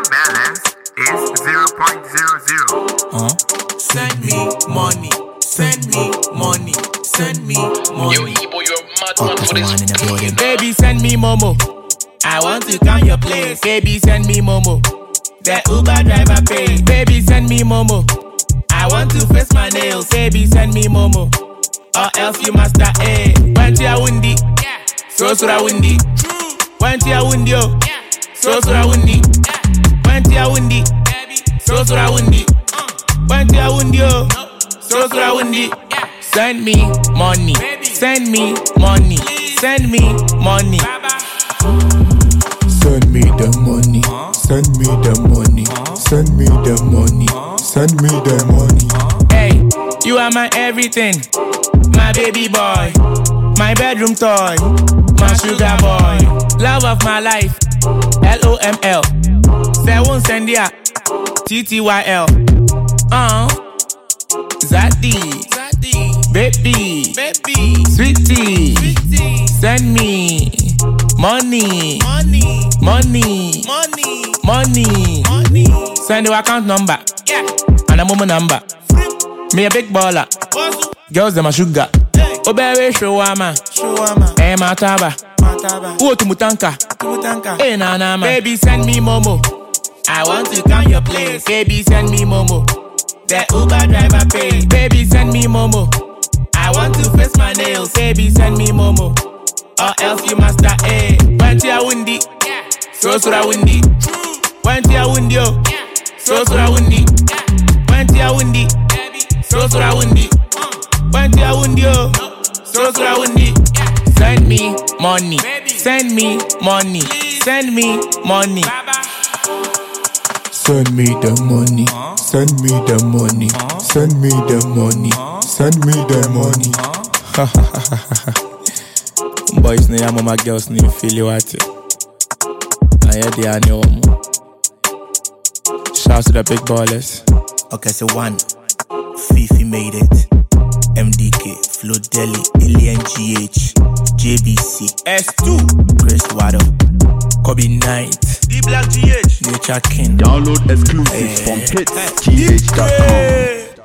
account balance is 0.00. Send me money. Send me money. Send me money. Yo, Ebo, you're a madman for this. Baby, send me Momo. I want to count your place. Baby, send me Momo. The Uber driver pay. Baby, send me Momo. I want to face my nails. Baby, send me Momo. Or else you must die. Went to a windy. So I windy. Went to a windy. So I windy. Went to a windy. So I windy. Went to a windy. So I windy. Send me money. Send me money. Send me money. Send me the money. Send me the money. Send me the money. Send me the money. Hey, you are my everything. My baby boy. My bedroom toy. My sugar boy. Love of my life. LOML. Sewon Sendia. TTYL. Zaddy. Baby. Sweetie. Send me money. Money. Send your account number. And a mama number. Me a big baller. Girls them a sugar. Obewe showama. Eh mataba. Uo tumutanka. Eh na man. Baby send me Momo. I want to count your place. Baby send me Momo. The Uber driver pay. Baby send me Momo. I want to face my nails. Baby send me Momo. Or else you must die. Went to a windy. So I windy. Went to a windy. So I windy. Went to a windy. So I windy. Went to a windy. So I windy. Send me money. Send me money. Send me money. Send me the money. Send me the money. Send me the money. Send me the money. Boys ne mama, girls ne feel you at it. I hear the annual. Shout to the big ballers. Okay, so 1. Fifi made it. MDK, Flo Deli, Alien GH, JBC, S2, Chris Waddle, Kobe Knight, D Black GH, Nature King. Download exclusives from hitsgh.com.